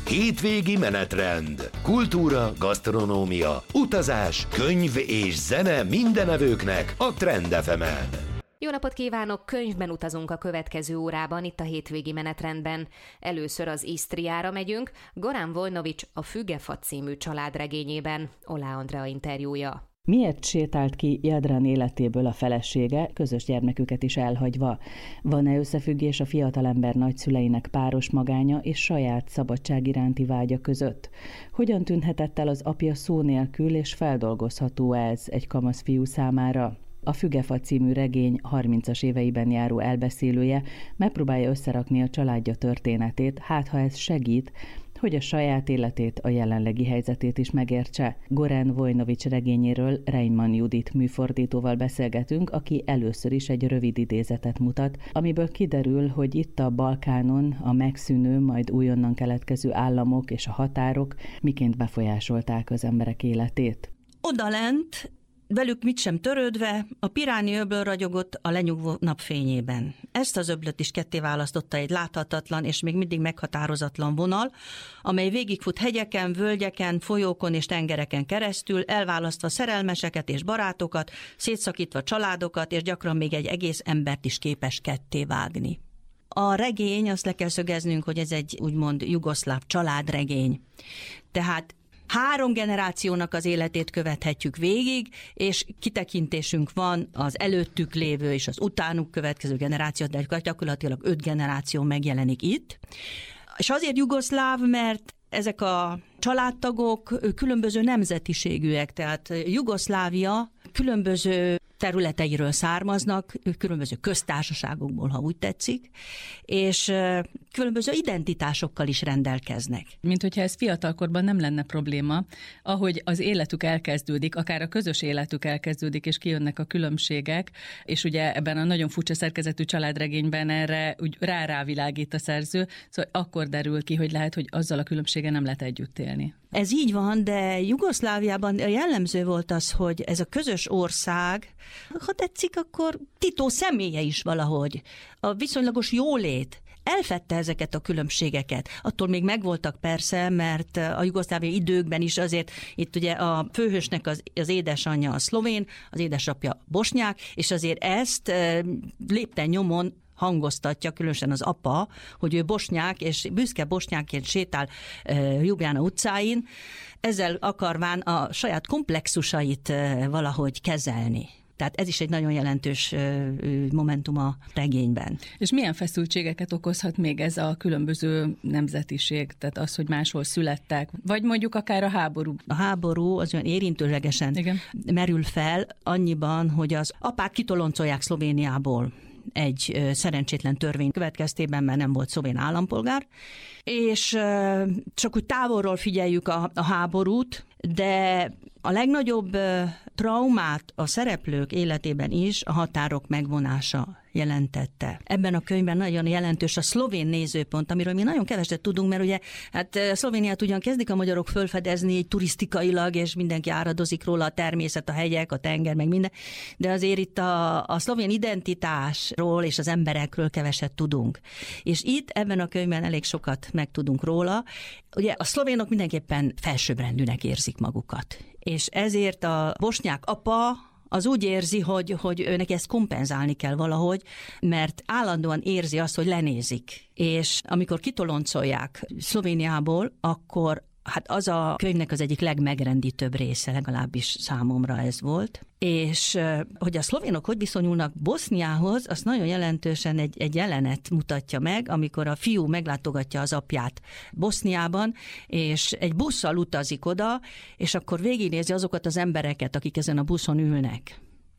Hétvégi menetrend. Kultúra, gasztronómia, utazás, könyv és zene mindenevőknek a Trend FM-en. Jó napot kívánok! Könyvben utazunk a következő órában, itt a hétvégi menetrendben. Először az Isztriára megyünk, Goran Vojnovics a Fügefa című családregényében. Oláh Andrea interjúja. Miért sétált ki Jadran életéből a felesége, közös gyermeküket is elhagyva? Van-e összefüggés a fiatalember nagyszüleinek páros magánya és saját szabadság iránti vágya között? Hogyan tűnhetett el az apja szó nélkül, és feldolgozható ez egy kamasz fiú számára? A Fügefa című regény 30-as éveiben járó elbeszélője megpróbálja összerakni a családja történetét, hát ha ez segít, hogy a saját életét, a jelenlegi helyzetét is megértse. Goran Vojnovics regényéről Reimann Judit műfordítóval beszélgetünk, aki először is egy rövid idézetet mutat, amiből kiderül, hogy itt a Balkánon a megszűnő, majd újonnan keletkező államok és a határok miként befolyásolták az emberek életét. Odalent, velük mit sem törődve, a Piráni öböl ragyogott a lenyugvó napfényében. Ezt az öblöt is ketté választotta egy láthatatlan és még mindig meghatározatlan vonal, amely végigfut hegyeken, völgyeken, folyókon és tengereken keresztül, elválasztva szerelmeseket és barátokat, szétszakítva családokat, és gyakran még egy egész embert is képes ketté vágni. A regény, azt le kell szögeznünk, hogy ez egy úgymond jugoszláv családregény. Tehát 3 generációnak az életét követhetjük végig, és kitekintésünk van az előttük lévő és az utánuk következő generáció, de gyakorlatilag 5 generáció megjelenik itt. És azért jugoszláv, mert ezek a családtagok különböző nemzetiségűek, tehát Jugoszlávia különböző területeiről származnak, különböző köztársaságokból, ha úgy tetszik, és különböző identitásokkal is rendelkeznek. Mint hogyha ez fiatalkorban nem lenne probléma, ahogy az életük elkezdődik, akár a közös életük elkezdődik, és kijönnek a különbségek, és ugye ebben a nagyon furcsa szerkezetű családregényben erre úgy rávilágít a szerző, szóval akkor derül ki, hogy lehet, hogy azzal a különbséggel nem lehet együtt élni. Ez így van, de Jugoszláviában jellemző volt az, hogy ez a közös ország, ha tetszik, akkor Tito személye is valahogy, a viszonylagos jólét elfedte ezeket a különbségeket. Attól még megvoltak persze, mert a jugoszláviai időkben is azért itt ugye a főhősnek az édesanyja a szlovén, az édesapja bosnyák, és azért ezt lépten nyomon hangoztatja, különösen az apa, hogy ő bosnyák, és büszke bosnyákként sétál Ljubljana utcáin, ezzel akarván a saját komplexusait valahogy kezelni. Tehát ez is egy nagyon jelentős momentum a regényben. És milyen feszültségeket okozhat még ez a különböző nemzetiség? Tehát az, hogy máshol születtek, vagy mondjuk akár a háború? A háború az olyan érintőlegesen merül fel annyiban, hogy az apát kitoloncolják Szlovéniából egy szerencsétlen törvény következtében, mert nem volt szlovén állampolgár, és csak úgy távolról figyeljük a háborút, de a legnagyobb traumát a szereplők életében is a határok megvonása jelentette. Ebben a könyvben nagyon jelentős a szlovén nézőpont, amiről mi nagyon keveset tudunk, mert ugye hát Szlovéniát ugyan kezdik a magyarok felfedezni így turisztikailag, és mindenki áradozik róla, a természet, a hegyek, a tenger, meg minden, de azért itt a szlovén identitásról és az emberekről keveset tudunk. És itt ebben a könyvben elég sokat megtudunk róla. Ugye a szlovénok mindenképpen felsőbbrendűnek érzik magukat. És ezért a bosnyák apa az úgy érzi, hogy őnek ezt kompenzálni kell valahogy, mert állandóan érzi azt, hogy lenézik. És amikor kitoloncolják Szlovéniából, akkor hát az a könyvnek az egyik legmegrendítőbb része, legalábbis számomra ez volt. És hogy a szlovénok hogy viszonyulnak Boszniához, azt nagyon jelentősen egy jelenet mutatja meg, amikor a fiú meglátogatja az apját Boszniában, és egy busszal utazik oda, és akkor végignézi azokat az embereket, akik ezen a buszon ülnek.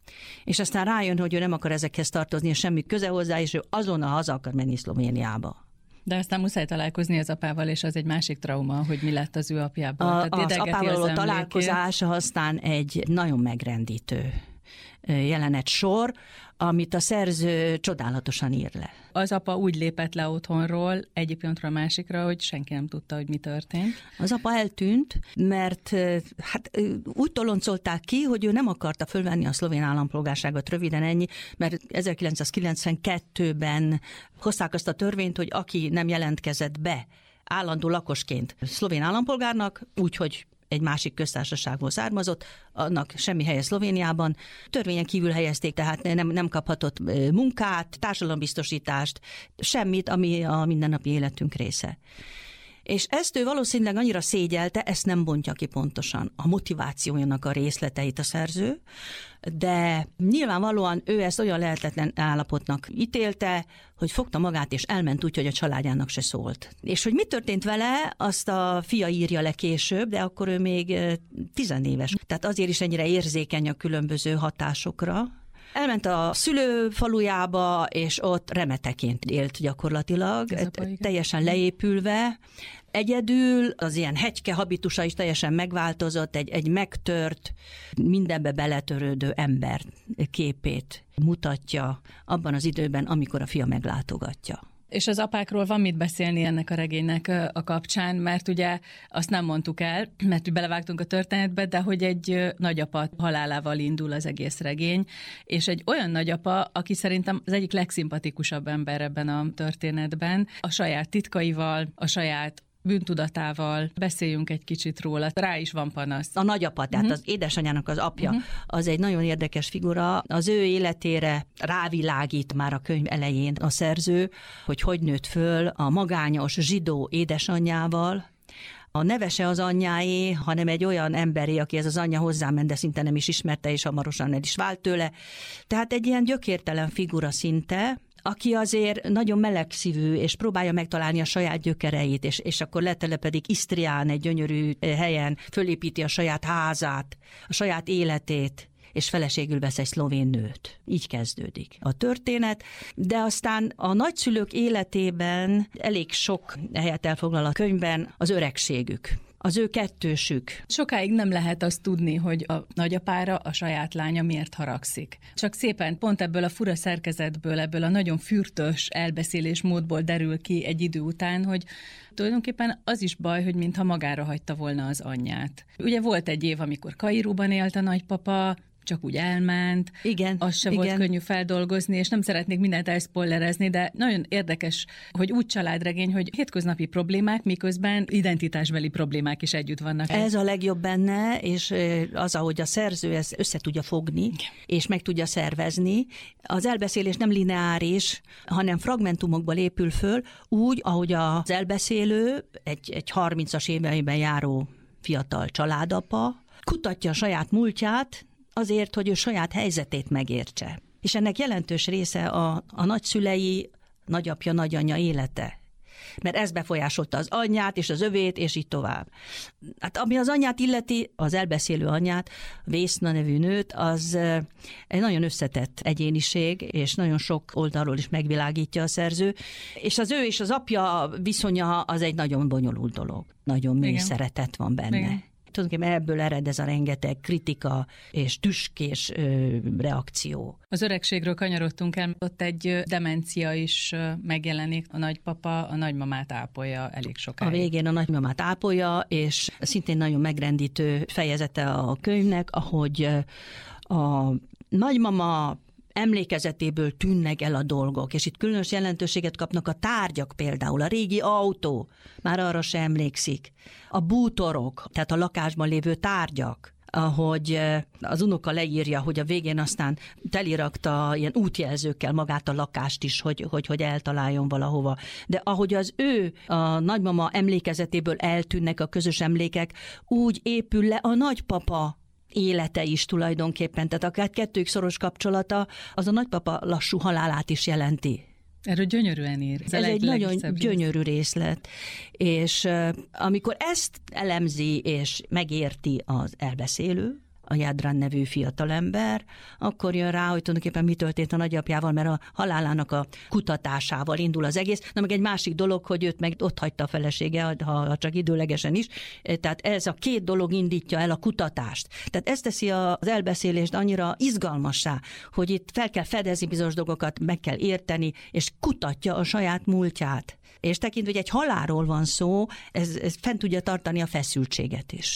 És aztán rájön, hogy ő nem akar ezekhez tartozni, és semmi köze hozzá, és ő azonnal haza akar menni Szlovéniába. De aztán muszáj találkozni az apával, és az egy másik trauma, hogy mi lett az ő apjából. Az apával való találkozása aztán egy nagyon megrendítő jelenet sor, amit a szerző csodálatosan ír le. Az apa úgy lépett le otthonról egyik pillanatról a másikra, hogy senki nem tudta, hogy mi történt. Az apa eltűnt, mert hát úgy toloncolták ki, hogy ő nem akarta fölvenni a szlovén állampolgárságot, röviden ennyi, mert 1992-ben hozták azt a törvényt, hogy aki nem jelentkezett be állandó lakosként szlovén állampolgárnak, úgyhogy egy másik köztársaságból származott, annak semmi helye Szlovéniában. Törvényen kívül helyezték, tehát nem kaphatott munkát, társadalombiztosítást, semmit, ami a mindennapi életünk része. És ezt ő valószínűleg annyira szégyelte, ezt nem bontja ki pontosan a motivációjának a részleteit a szerző, de nyilvánvalóan ő ezt olyan lehetetlen állapotnak ítélte, hogy fogta magát és elment úgy, hogy a családjának se szólt. És hogy mi történt vele, azt a fia írja le később, de akkor ő még 10 éves. Tehát azért is ennyire érzékeny a különböző hatásokra. Elment a szülőfalujába, és ott remeteként élt gyakorlatilag, teljesen leépülve. Egyedül az ilyen hegyke habitusa is teljesen megváltozott, egy megtört, mindenbe beletörődő ember képét mutatja abban az időben, amikor a fia meglátogatja. És az apákról van mit beszélni ennek a regénynek a kapcsán, mert ugye azt nem mondtuk el, mert belevágtunk a történetbe, de hogy egy nagyapa halálával indul az egész regény, és egy olyan nagyapa, aki szerintem az egyik legszimpatikusabb ember ebben a történetben, a saját titkaival, a saját bűntudatával, beszéljünk egy kicsit róla. Rá is van panasz. A nagyapa, tehát az édesanyjának az apja, az egy nagyon érdekes figura. Az ő életére rávilágít már a könyv elején a szerző, hogy nőtt föl a magányos zsidó édesanyjával. A neve se az anyjáé, hanem egy olyan emberé, aki ez az anyja hozzáment, de szinte nem is ismerte, és hamarosan el is vált tőle. Tehát egy ilyen gyökértelen figura szinte, aki azért nagyon melegszívű, és próbálja megtalálni a saját gyökereit, és akkor letelepedik Isztrián, egy gyönyörű helyen, fölépíti a saját házát, a saját életét, és feleségül vesz egy szlovén nőt. Így kezdődik a történet, de aztán a nagyszülők életében elég sok helyet elfoglal a könyvben az öregségük. Az ő kettősük. Sokáig nem lehet azt tudni, hogy a nagyapára a saját lánya miért haragszik. Csak szépen pont ebből a fura szerkezetből, ebből a nagyon fürtös elbeszélés módból derül ki egy idő után, hogy tulajdonképpen az is baj, hogy mintha magára hagyta volna az anyját. Ugye volt egy év, amikor Kairóban élt a nagypapa, csak úgy elment, igen, az se volt könnyű feldolgozni, és nem szeretnék mindent elszpoilerezni, de nagyon érdekes, hogy úgy családregény, hogy hétköznapi problémák, miközben identitásbeli problémák is együtt vannak. Ez a legjobb benne, és az, ahogy a szerző ezt össze tudja fogni, és meg tudja szervezni. Az elbeszélés nem lineáris, hanem fragmentumokból épül föl, úgy, ahogy az elbeszélő, egy 30-as éveiben járó fiatal családapa, kutatja a saját múltját, azért, hogy ő saját helyzetét megértse. És ennek jelentős része a nagyszülei, nagyapja, nagyanyja élete. Mert ez befolyásolta az anyját és az övét, és így tovább. Hát ami az anyját illeti, az elbeszélő anyját, Vészna nevű nőt, az egy nagyon összetett egyéniség, és nagyon sok oldalról is megvilágítja a szerző. És az ő és az apja viszonya az egy nagyon bonyolult dolog. Nagyon mély szeretet van benne. Igen. Tulajdonképpen ebből ered ez a rengeteg kritika és tüskés reakció. Az öregségről kanyarodtunk el, ott egy demencia is megjelenik. A nagypapa a nagymamát ápolja elég sokáig. A végén a nagymamát ápolja, és szintén nagyon megrendítő fejezete a könyvnek, ahogy a nagymama emlékezetéből tűnnek el a dolgok, és itt különös jelentőséget kapnak a tárgyak például, a régi autó, már arra se emlékszik, a bútorok, tehát a lakásban lévő tárgyak, ahogy az unoka leírja, hogy a végén aztán telirakta ilyen útjelzőkkel magát a lakást is, hogy eltaláljon valahova. De ahogy az ő, a nagymama emlékezetéből eltűnnek a közös emlékek, úgy épül le a nagypapa élete is tulajdonképpen. Tehát akár kettőjük szoros kapcsolata, az a nagypapa lassú halálát is jelenti. Erről gyönyörűen ír. Ez egy nagyon gyönyörű részlet. És amikor ezt elemzi és megérti az elbeszélő, a Jadran nevű fiatalember, akkor jön rá, hogy tulajdonképpen mi történt a nagyapjával, mert a halálának a kutatásával indul az egész. Na meg egy másik dolog, hogy őt meg ott hagyta a felesége, ha csak időlegesen is. Tehát ez a két dolog indítja el a kutatást. Tehát ez teszi az elbeszélést annyira izgalmassá, hogy itt fel kell fedezni bizonyos dolgokat, meg kell érteni, és kutatja a saját múltját. És tekintve, hogy egy halálról van szó, ez fent tudja tartani a feszültséget is.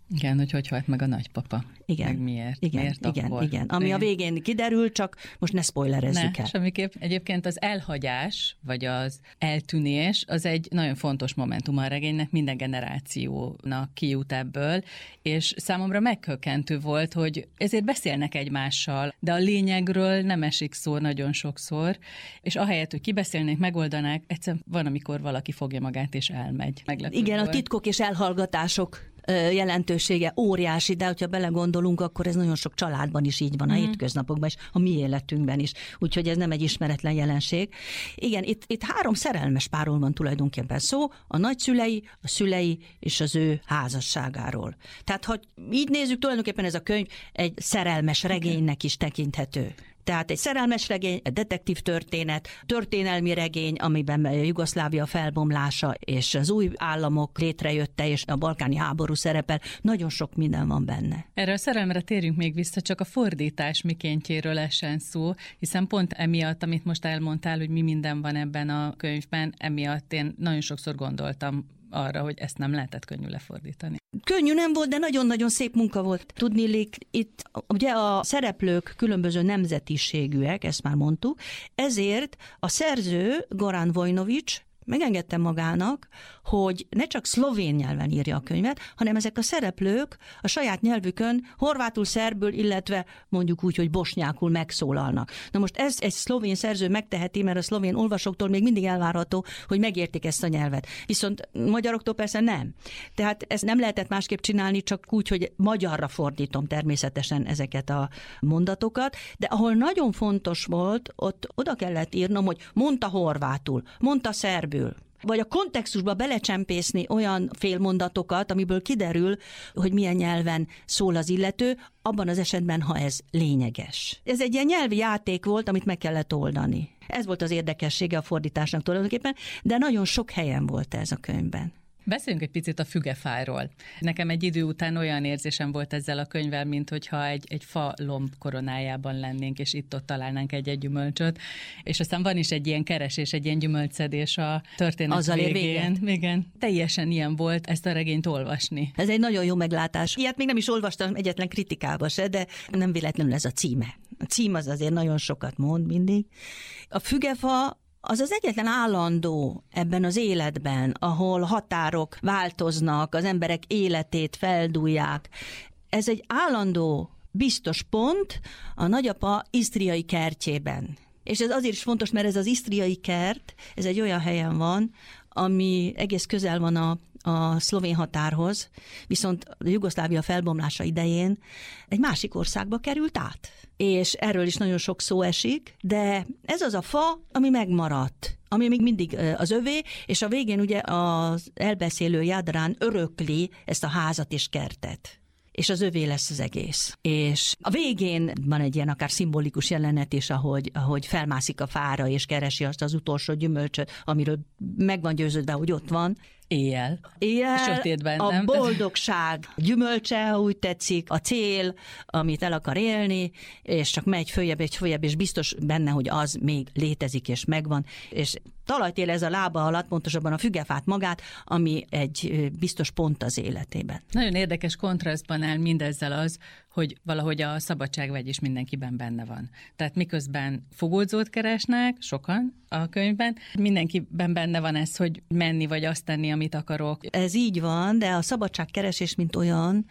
Igen, hogy halt meg a nagypapa. Igen. Meg miért? Igen. Ami a végén kiderül, csak most ne spoilerezzük el. Semmiképp. Egyébként az elhagyás, vagy az eltűnés, az egy nagyon fontos momentum a regénynek, minden generációnak kijut ebből, és számomra meghökkentő volt, hogy ezért beszélnek egymással, de a lényegről nem esik szó nagyon sokszor, és ahelyett, hogy kibeszélnék, megoldanák, egyszerűen van, amikor valaki fogja magát és elmegy. Igen, a titkok és elhallgatások jelentősége óriási, de hogyha belegondolunk, akkor ez nagyon sok családban is így van, a hétköznapokban is, a mi életünkben is. Úgyhogy ez nem egy ismeretlen jelenség. Igen, itt 3 szerelmes párról van tulajdonképpen szó, a nagyszülei, a szülei és az ő házasságáról. Tehát, ha így nézzük, tulajdonképpen ez a könyv egy szerelmes regénynek is tekinthető. Tehát egy szerelmes regény, egy detektív történet, történelmi regény, amiben Jugoszlávia felbomlása és az új államok létrejötte, és a balkáni háború szerepel. Nagyon sok minden van benne. Erre a szerelemre térjünk még vissza, csak a fordítás mikéntjéről essen szó, hiszen pont emiatt, amit most elmondtál, hogy mi minden van ebben a könyvben, emiatt én nagyon sokszor gondoltam arra, hogy ezt nem lehetett könnyű lefordítani. Könnyű nem volt, de nagyon-nagyon szép munka volt. Tudniillik, itt ugye a szereplők különböző nemzetiségűek, ezt már mondtuk, ezért a szerző, Goran Vojnović, megengedte magának, hogy ne csak szlovén nyelven írja a könyvet, hanem ezek a szereplők a saját nyelvükön horvátul, szerbül, illetve mondjuk úgy, hogy bosnyákul megszólalnak. Na most ez egy szlovén szerző megteheti, mert a szlovén olvasóktól még mindig elvárható, hogy megértik ezt a nyelvet. Viszont magyaroktól persze nem. Tehát ezt nem lehetett másképp csinálni, csak úgy, hogy magyarra fordítom természetesen ezeket a mondatokat, de ahol nagyon fontos volt, ott oda kellett írnom, hogy mondta horvátul, mondta szerbül, vagy a kontextusba belecsempészni olyan félmondatokat, amiből kiderül, hogy milyen nyelven szól az illető, abban az esetben, ha ez lényeges. Ez egy ilyen nyelvi játék volt, amit meg kellett oldani. Ez volt az érdekessége a fordításnak tulajdonképpen, de nagyon sok helyen volt ez a könyvben. Beszéljünk egy picit a fügefáról. Nekem egy idő után olyan érzésem volt ezzel a könyvvel, mint hogyha egy fa lomb koronájában lennénk, és itt-ott találnánk egy gyümölcsöt. És aztán van is egy ilyen keresés, egy ilyen gyümölcszedés a történet azzal végén. Igen. Teljesen ilyen volt ezt a regényt olvasni. Ez egy nagyon jó meglátás. Ilyet még nem is olvastam egyetlen kritikába se, de nem véletlenül ez a címe. A cím az azért nagyon sokat mond mindig. A fügefa az egyetlen állandó ebben az életben, ahol határok változnak, az emberek életét feldúlják. Ez egy állandó, biztos pont a nagyapa isztriai kertjében. És ez azért is fontos, mert ez az isztriai kert, ez egy olyan helyen van, ami egész közel van a szlovén határhoz, viszont a Jugoszlávia felbomlása idején egy másik országba került át. És erről is nagyon sok szó esik, de ez az a fa, ami megmaradt, ami még mindig az övé, és a végén ugye az elbeszélő Jadran örökli ezt a házat és kertet. És az övé lesz az egész. És a végén van egy ilyen akár szimbolikus jelenet is, ahogy felmászik a fára, és keresi azt az utolsó gyümölcsöt, amiről meg van győződve, hogy ott van. Éjjel. Sötétben, a nem? Boldogság gyümölcse, ha úgy tetszik, a cél, amit el akar élni, és csak megy följebb, és biztos benne, hogy az még létezik, és megvan, és talajt érez a lába alatt, pontosabban a fügefát magát, ami egy biztos pont az életében. Nagyon érdekes kontrasztban áll mindezzel az, hogy valahogy a szabadságvágy is mindenkiben benne van. Tehát miközben fogódzót keresnek, sokan a könyvben, mindenkiben benne van ez, hogy menni vagy azt tenni, amit akarok. Ez így van, de a szabadságkeresés, mint olyan,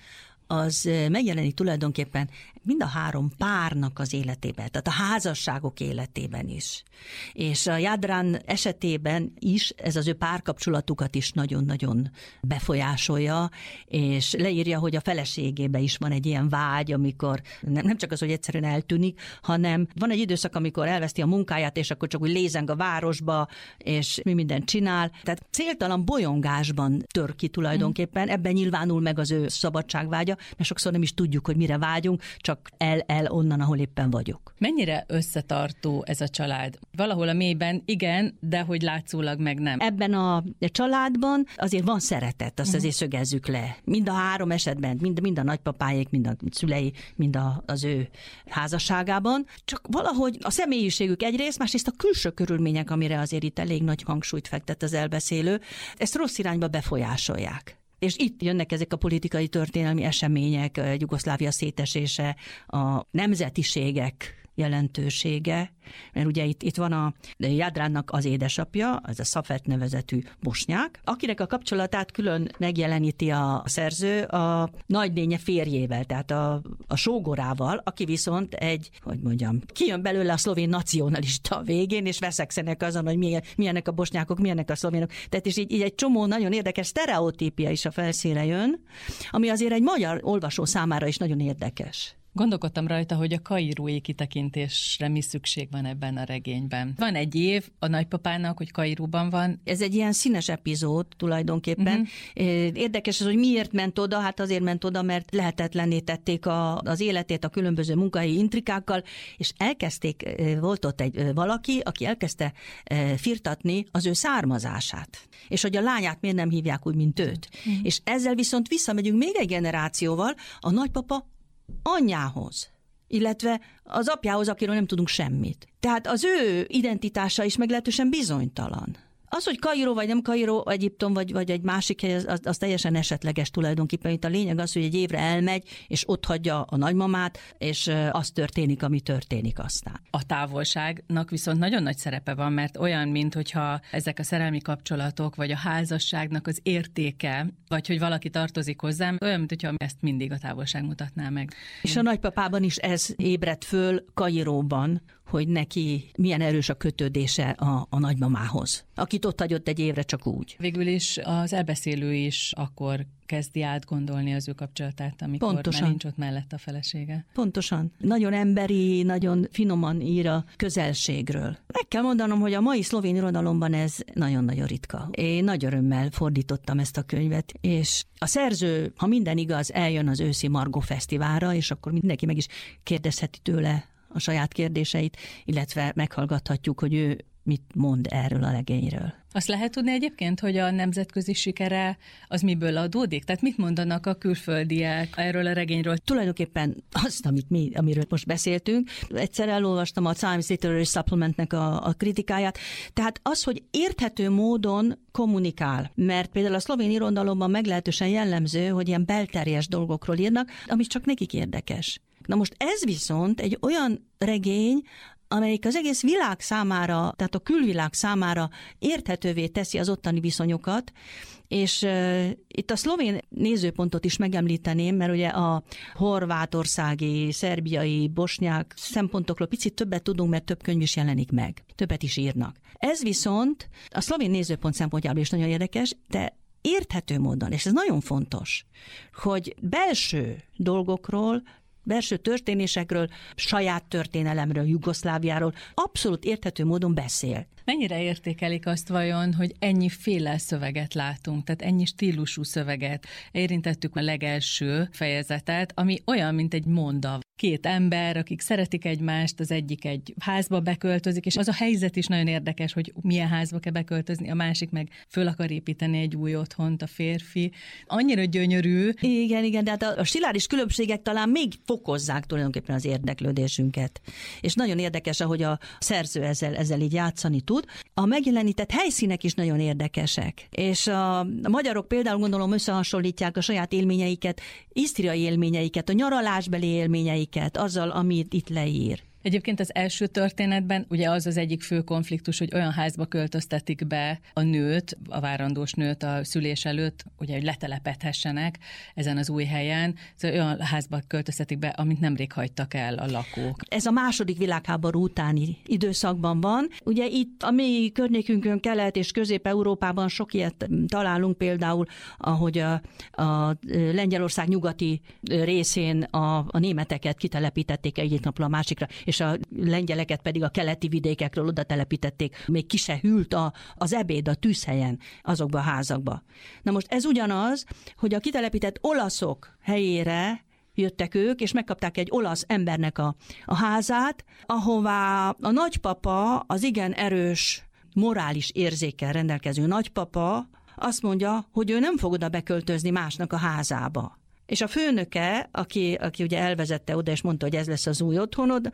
az megjelenik tulajdonképpen mind a 3 párnak az életében, tehát a házasságok életében is. És a Jadran esetében is ez az ő párkapcsolatukat is nagyon-nagyon befolyásolja, és leírja, hogy a feleségébe is van egy ilyen vágy, amikor nem csak az, hogy egyszerűen eltűnik, hanem van egy időszak, amikor elveszti a munkáját, és akkor csak úgy lézeng a városba, és mi mindent csinál. Tehát céltalan bolyongásban tör ki tulajdonképpen, ebben nyilvánul meg az ő szabadságvágya, mert sokszor nem is tudjuk, hogy mire vágyunk, csak el onnan, ahol éppen vagyok. Mennyire összetartó ez a család? Valahol a mélyben igen, de hogy látszólag meg nem. Ebben a családban azért van szeretet, azt azért szögezzük le. Mind a 3 esetben, mind a nagypapáék, mind a szülei, mind az ő házasságában. Csak valahogy a személyiségük egyrészt, másrészt a külső körülmények, amire azért itt elég nagy hangsúlyt fektet az elbeszélő, ezt rossz irányba befolyásolják. És itt jönnek ezek a politikai történelmi események, Jugoszlávia szétesése, a nemzetiségek jelentősége, mert ugye itt van a Jadrannak az édesapja, ez a Szafet nevezetű bosnyák, akinek a kapcsolatát külön megjeleníti a szerző a nagynénye férjével, tehát a sógorával, aki viszont kijön belőle a szlovén nacionalista a végén, és veszekszenek azon, hogy milyenek a bosnyákok, milyenek a szlovénok. Tehát és így egy csomó nagyon érdekes sztereotípia is a felszínre jön, ami azért egy magyar olvasó számára is nagyon érdekes. Gondolkodtam rajta, hogy a kairói kitekintésre mi szükség van ebben a regényben. Van egy év a nagypapának, hogy Kairóban van. Ez egy ilyen színes epizód tulajdonképpen. Érdekes az, hogy miért ment oda, hát azért ment oda, mert lehetetlenné tették az életét a különböző munkahelyi intrikákkal, és volt ott valaki, aki elkezdte firtatni az ő származását. És hogy a lányát miért nem hívják úgy, mint őt. És ezzel viszont visszamegyünk még egy generációval, a nagypapa anyjához, illetve az apjához, akiről nem tudunk semmit. Tehát az ő identitása is meglehetősen bizonytalan. Az, hogy Kairó vagy nem Kairó, Egyiptom vagy egy másik hely, az teljesen esetleges tulajdonképpen. Itt a lényeg az, hogy egy évre elmegy, és ott hagyja a nagymamát, és az történik, ami történik aztán. A távolságnak viszont nagyon nagy szerepe van, mert olyan, minthogyha ezek a szerelmi kapcsolatok, vagy a házasságnak az értéke, vagy hogy valaki tartozik hozzám, olyan, minthogyha ezt mindig a távolság mutatná meg. És a nagypapában is ez ébredt föl Kairóban, hogy neki milyen erős a kötődése a nagymamához, akit ott hagyott egy évre csak úgy. Végül is az elbeszélő is akkor kezdi átgondolni az ő kapcsolatát, amikor Pontosan. már nincs ott mellett a felesége. Pontosan. Nagyon emberi, nagyon finoman ír a közelségről. Meg kell mondanom, hogy a mai szlovén irodalomban ez nagyon-nagyon ritka. Én nagy örömmel fordítottam ezt a könyvet, és a szerző, ha minden igaz, eljön az őszi Margó Fesztiválra, és akkor mindenki meg is kérdezheti tőle a saját kérdéseit, illetve meghallgathatjuk, hogy ő mit mond erről a regényről. Azt lehet tudni egyébként, hogy a nemzetközi sikere az miből adódik? Tehát mit mondanak a külföldiek erről a regényről? Tulajdonképpen azt, amiről most beszéltünk, egyszer elolvastam a Times Literary Supplementnek a kritikáját, tehát az, hogy érthető módon kommunikál, mert például a szlovén irodalomban meglehetősen jellemző, hogy ilyen belterjes dolgokról írnak, ami csak nekik érdekes. Na most ez viszont egy olyan regény, amelyik az egész világ számára, tehát a külvilág számára érthetővé teszi az ottani viszonyokat, és itt a szlovén nézőpontot is megemlíteném, mert ugye a horvátországi, szerbiai, bosnyák szempontokról picit többet tudunk, mert több könyv is jelenik meg, többet is írnak. Ez viszont a szlovén nézőpont szempontjából is nagyon érdekes, de érthető módon, és ez nagyon fontos, hogy belső dolgokról, belső történésekről, saját történelemről, Jugoszláviáról abszolút érthető módon beszél. Mennyire értékelik azt vajon, hogy ennyiféle szöveget látunk, tehát ennyi stílusú szöveget? Érintettük a legelső fejezetet, ami olyan, mint egy mondav. Két ember, akik szeretik egymást, az egyik egy házba beköltözik, és az a helyzet is nagyon érdekes, hogy milyen házba kell beköltözni, a másik meg föl akar építeni egy új otthont, a férfi. Annyira gyönyörű. Igen, de hát a stiláris különbségek talán még fokozzák tulajdonképpen az érdeklődésünket. És nagyon érdekes, ahogy a szerző ezzel így játszani tud. A megjelenített helyszínek is nagyon érdekesek. És a magyarok például gondolom összehasonlítják a saját élményeiket, isztriai élményeiket, a nyaralásbeli élményeiket azzal, amit itt leír. Egyébként az első történetben ugye az egyik fő konfliktus, hogy olyan házba költöztetik be a nőt, a várandós nőt a szülés előtt, ugye, hogy letelepedhessenek ezen az új helyen, szóval olyan házba költöztetik be, amit nemrég hagytak el a lakók. Ez a második világháború utáni időszakban van. Ugye itt a mi környékünkön, Kelet- és Közép-Európában sok ilyet találunk, például, ahogy a Lengyelország nyugati részén a németeket kitelepítették egyik napról a másikra, és a lengyeleket pedig a keleti vidékekről oda telepítették. Még ki se hűlt az ebéd a tűzhelyen, azokba a házakba. Na most ez ugyanaz, hogy a kitelepített olaszok helyére jöttek ők, és megkapták egy olasz embernek a házát, ahová a nagypapa, az igen erős morális érzékkel rendelkező nagypapa azt mondja, hogy ő nem fog oda beköltözni másnak a házába. És a főnöke, aki ugye elvezette oda, és mondta, hogy ez lesz az új otthonod,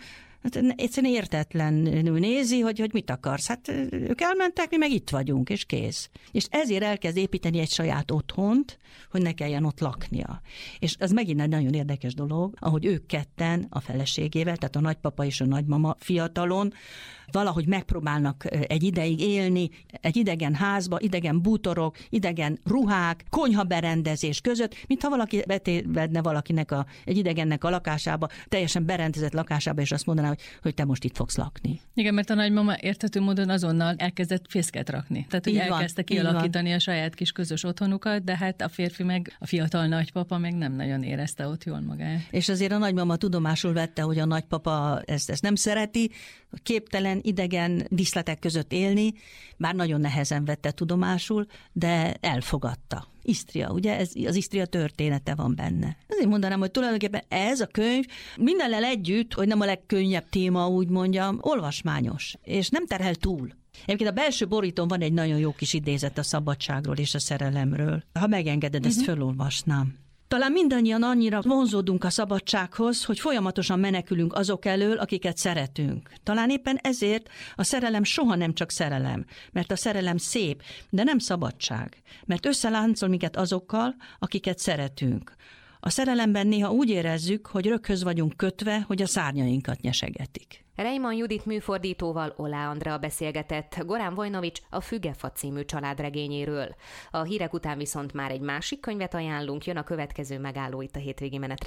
Hát egyszerűen értetlenül nézi, hogy mit akarsz. Hát ők elmentek, mi meg itt vagyunk, és kész. És ezért elkezd építeni egy saját otthont, hogy ne kelljen ott laknia. És az megint egy nagyon érdekes dolog, ahogy ők ketten a feleségével, tehát a nagypapa és a nagymama fiatalon, valahogy megpróbálnak egy ideig élni, egy idegen házba, idegen bútorok, idegen ruhák, konyhaberendezés között, mintha valaki betévedne valakinek egy idegennek a lakásába, teljesen berendezett lakásába, és azt mondaná, hogy te most itt fogsz lakni. Igen, mert a nagymama érthető módon azonnal elkezdett fészket rakni. Tehát, hogy elkezdte kialakítani a saját kis közös otthonukat, de hát a férfi meg, a fiatal nagypapa meg nem nagyon érezte ott jól magát. És azért a nagymama tudomásul vette, hogy a nagypapa ezt nem szereti, képtelen, idegen díszletek között élni, bár nagyon nehezen vette tudomásul, de elfogadta. Isztria, ugye? Az Isztria története van benne. Azért mondanám, hogy tulajdonképpen ez a könyv mindennel együtt, hogy nem a legkönnyebb téma, úgy mondjam, olvasmányos, és nem terhel túl. Egyébként a belső borítón van egy nagyon jó kis idézet a szabadságról és a szerelemről. Ha megengeded, ezt felolvasnám. Talán mindannyian annyira vonzódunk a szabadsághoz, hogy folyamatosan menekülünk azok elől, akiket szeretünk. Talán éppen ezért a szerelem soha nem csak szerelem, mert a szerelem szép, de nem szabadság, mert összeláncol minket azokkal, akiket szeretünk. A szerelemben néha úgy érezzük, hogy röghöz vagyunk kötve, hogy a szárnyainkat nyesegetik. Reimann Judit műfordítóval Oláh Andrea beszélgetett Goran Vojnovics a Fügefa című családregényéről. A hírek után viszont már egy másik könyvet ajánlunk, jön a következő megálló itt a hétvégi menetrendben.